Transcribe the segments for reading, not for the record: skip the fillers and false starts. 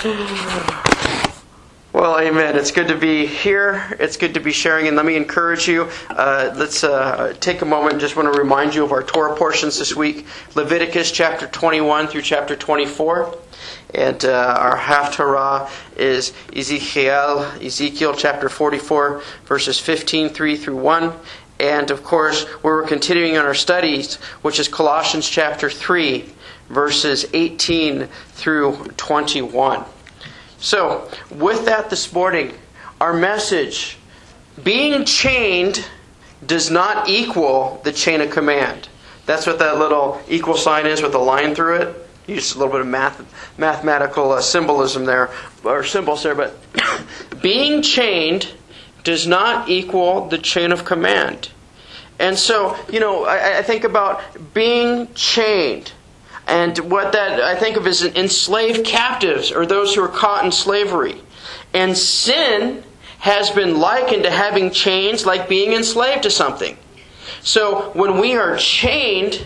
Well, amen. It's good to be here. It's good to be sharing. And let me encourage you. Let's take a moment and just want to remind you of our Torah portions this week. Leviticus chapter 21 through chapter 24. And our Haftarah is Ezekiel chapter 44, verses 15, 3 through 1. And of course, we're continuing on our studies, which is Colossians chapter 3, verses 18 through 21. So, with that this morning, our message, being chained does not equal the chain of command. That's what that little equal sign is with a line through it. Use a little bit of mathematical symbolism there, or symbols there, but being chained does not equal the chain of command. And so, I think about being chained. And what that I think of as enslaved captives, or those who are caught in slavery. And sin has been likened to having chains like being enslaved to something. So when we are chained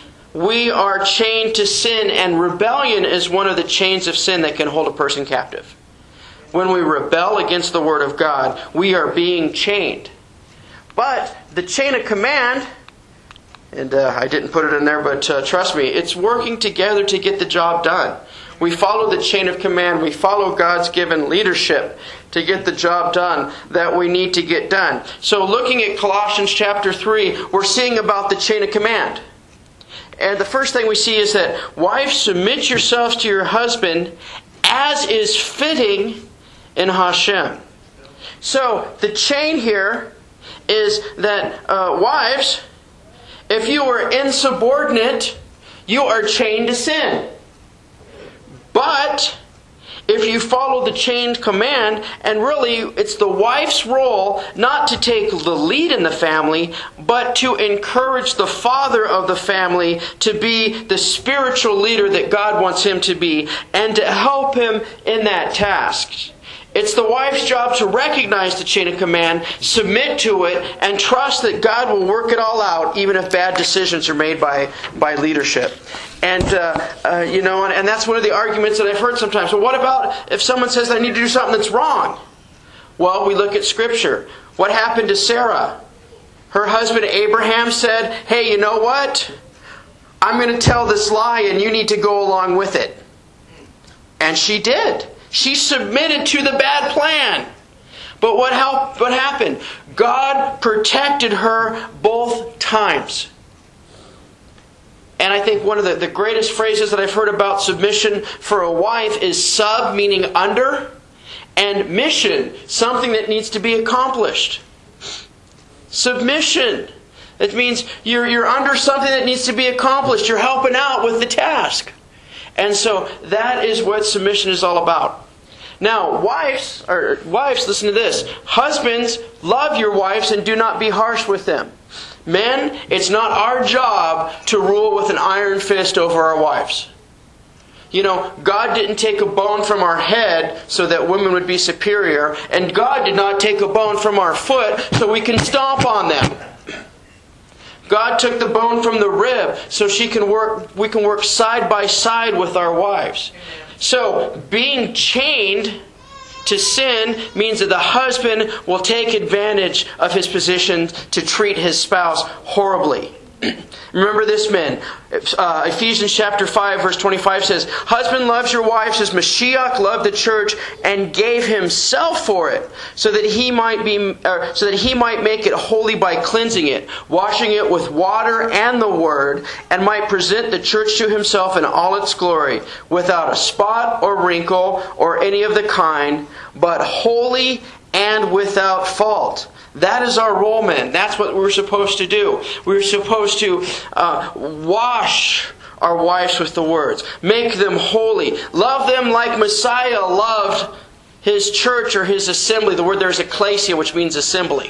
to sin, and rebellion is one of the chains of sin that can hold a person captive. When we rebel against the Word of God, we are being chained. But the chain of command, and I didn't put it in there, but trust me, it's working together to get the job done. We follow the chain of command. We follow God's given leadership to get the job done that we need to get done. So looking at Colossians chapter 3, we're seeing about the chain of command. And the first thing we see is that, wives, submit yourselves to your husband as is fitting in Hashem. So the chain here is that wives, if you are insubordinate, you are chained to sin. But if you follow the chained command, and really it's the wife's role not to take the lead in the family, but to encourage the father of the family to be the spiritual leader that God wants him to be, and to help him in that task. It's the wife's job to recognize the chain of command, submit to it, and trust that God will work it all out, even if bad decisions are made by leadership. And and that's one of the arguments that I've heard sometimes. Well, what about if someone says I need to do something that's wrong? Well, we look at Scripture. What happened to Sarah? Her husband Abraham said, hey, you know what? I'm going to tell this lie and you need to go along with it. And she did. She submitted to the bad plan. But what happened? God protected her both times. And I think one of the greatest phrases that I've heard about submission for a wife is sub, meaning under, and mission, something that needs to be accomplished. Submission. It means you're under something that needs to be accomplished. You're helping out with the task. And so that is what submission is all about. Now, wives, listen to this. Husbands, love your wives and do not be harsh with them. Men, it's not our job to rule with an iron fist over our wives. God didn't take a bone from our head so that women would be superior, and God did not take a bone from our foot so we can stomp on them. God took the bone from the rib so we can work side by side with our wives. So, being chained to sin means that the husband will take advantage of his position to treat his spouse horribly. Remember this, men. Ephesians chapter 5 verse 25 says, husband loves your wives as Mashiach loved the church and gave himself for it, so that he might make it holy by cleansing it, washing it with water and the word, and might present the church to himself in all its glory, without a spot or wrinkle or any of the kind, but holy and without fault. That is our role, men. That's what we're supposed to do. We're supposed to wash our wives with the words. Make them holy. Love them like Messiah loved his church or his assembly. The word there is ecclesia, which means assembly.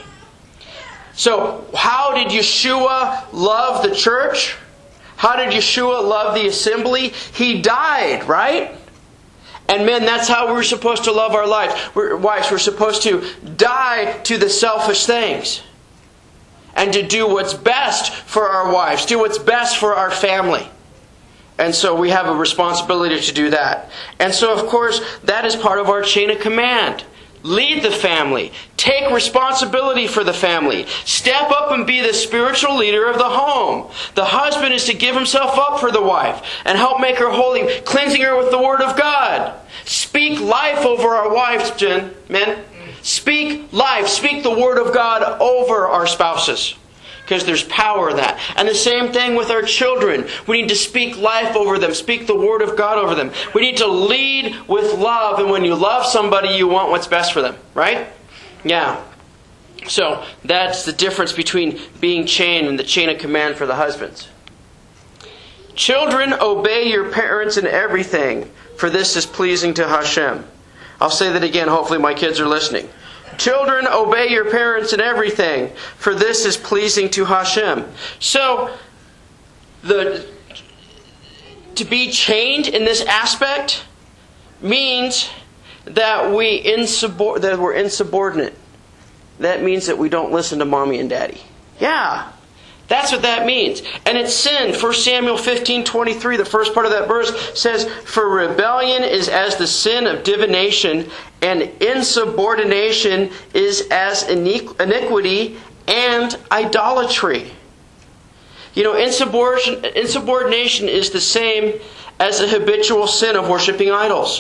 So, how did Yeshua love the church? How did Yeshua love the assembly? He died, right? And men, that's how we're supposed to love our lives. Wives, we're supposed to die to the selfish things. And to do what's best for our wives. Do what's best for our family. And so we have a responsibility to do that. And so, of course, that is part of our chain of command. Lead the family. Take responsibility for the family. Step up and be the spiritual leader of the home. The husband is to give himself up for the wife and help make her holy, cleansing her with the Word of God. Speak life over our wives, men. Speak life. Speak the Word of God over our spouses. Because there's power in that. And the same thing with our children. We need to speak life over them. Speak the Word of God over them. We need to lead with love. And when you love somebody, you want what's best for them. Right? Yeah. So that's the difference between being chained and the chain of command for the husbands. Children, obey your parents in everything, for this is pleasing to Hashem. I'll say that again. Hopefully my kids are listening. Children, obey your parents in everything, for this is pleasing to Hashem. So, to be chained in this aspect means that we're insubordinate. That means that we don't listen to mommy and daddy. Yeah, that's what that means. And it's sin. 1 Samuel 15:23, the first part of that verse says, "For rebellion is as the sin of divination, and insubordination is as iniquity and idolatry." You know, insubordination is the same as the habitual sin of worshiping idols.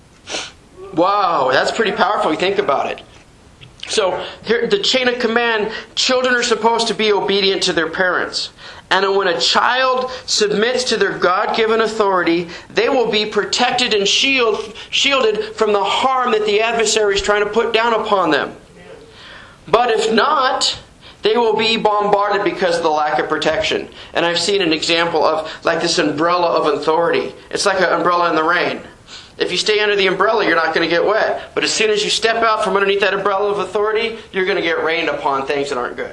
Wow, that's pretty powerful if you think about it. So, here, the chain of command, children are supposed to be obedient to their parents. And when a child submits to their God-given authority, they will be protected and shielded from the harm that the adversary is trying to put down upon them. But if not, they will be bombarded because of the lack of protection. And I've seen an example of like this umbrella of authority. It's like an umbrella in the rain. If you stay under the umbrella, you're not going to get wet. But as soon as you step out from underneath that umbrella of authority, you're going to get rained upon things that aren't good.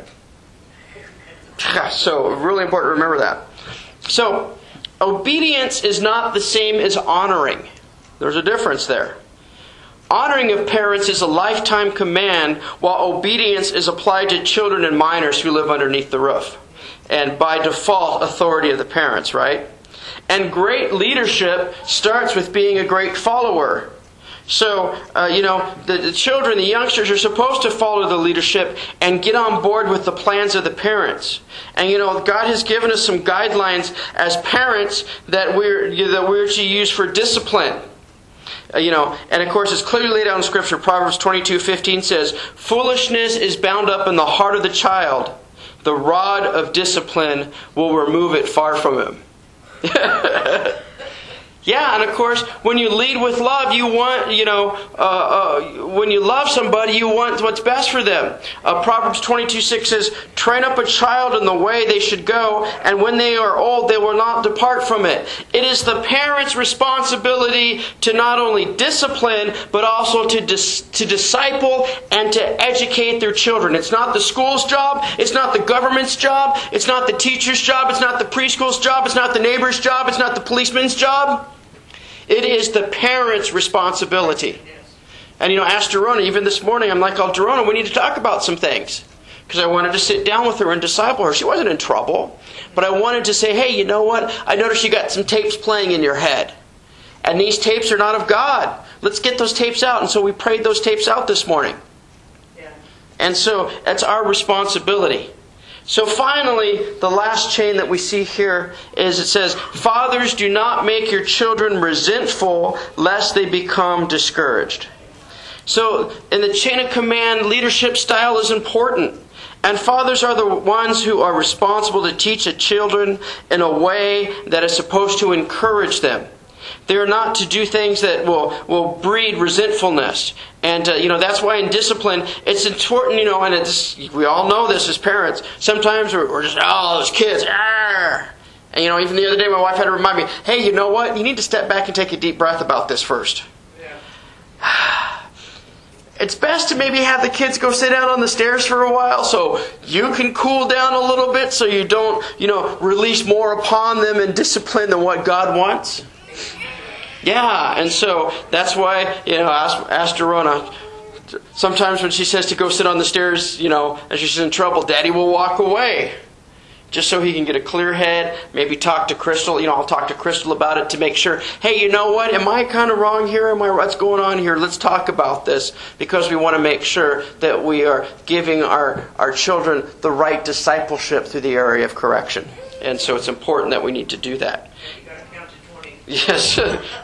So, really important to remember that. So, obedience is not the same as honoring. There's a difference there. Honoring of parents is a lifetime command, while obedience is applied to children and minors who live underneath the roof. And by default, authority of the parents, right? And great leadership starts with being a great follower. So, the children, the youngsters are supposed to follow the leadership and get on board with the plans of the parents. And, God has given us some guidelines as parents that we're to use for discipline. And of course it's clearly laid out in Scripture. Proverbs 22:15 says, "Foolishness is bound up in the heart of the child. The rod of discipline will remove it far from him." Yeah, and of course, when you lead with love, you want, when you love somebody, you want what's best for them. Proverbs 22:6 says, "Train up a child in the way they should go, and when they are old, they will not depart from it." It is the parents' responsibility to not only discipline, but also to disciple and to educate their children. It's not the school's job. It's not the government's job. It's not the teacher's job. It's not the preschool's job. It's not the neighbor's job. It's not the policeman's job. It is the parents' responsibility. And ask Dorona, even this morning, I'm like, Dorona, we need to talk about some things. Because I wanted to sit down with her and disciple her. She wasn't in trouble. But I wanted to say, hey, you know what? I noticed you got some tapes playing in your head. And these tapes are not of God. Let's get those tapes out. And so we prayed those tapes out this morning. Yeah. And so that's our responsibility. So finally, the last chain that we see here is it says, "Fathers, do not make your children resentful, lest they become discouraged." So in the chain of command, leadership style is important. And fathers are the ones who are responsible to teach the children in a way that is supposed to encourage them. They are not to do things that will breed resentfulness. And, that's why in discipline, it's important, and we all know this as parents. Sometimes we're just, those kids, argh. And, even the other day, my wife had to remind me, hey, you know what? You need to step back and take a deep breath about this first. Yeah. It's best to maybe have the kids go sit down on the stairs for a while so you can cool down a little bit so you don't, release more upon them in discipline than what God wants. Yeah, and so that's why, ask Dorona. Sometimes when she says to go sit on the stairs, and she's in trouble, Daddy will walk away. just so he can get a clear head. Maybe talk to Crystal. I'll talk to Crystal about it to make sure, hey, you know what? Am I kind of wrong here? What's going on here? Let's talk about this, because we want to make sure that we are giving our children the right discipleship through the area of correction. And so it's important that we need to do that. You got to count to 20. Yes.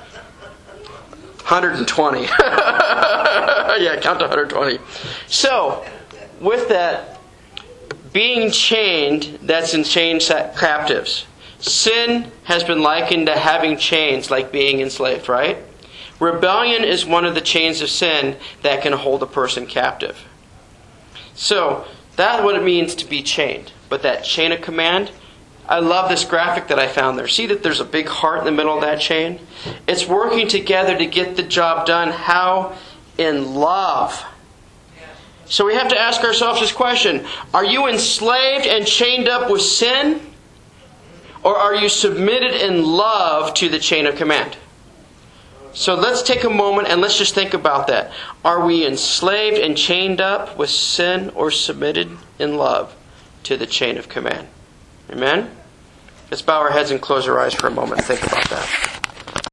120. Yeah, count to 120. So, with that, being chained, that's in chains captives. Sin has been likened to having chains, like being enslaved, right? Rebellion is one of the chains of sin that can hold a person captive. So, that's what it means to be chained. But that chain of command, I love this graphic that I found there. See that there's a big heart in the middle of that chain? It's working together to get the job done. How? In love. So we have to ask ourselves this question. Are you enslaved and chained up with sin? Or are you submitted in love to the chain of command? So let's take a moment and let's just think about that. Are we enslaved and chained up with sin, or submitted in love to the chain of command? Amen? Let's bow our heads and close our eyes for a moment and think about that.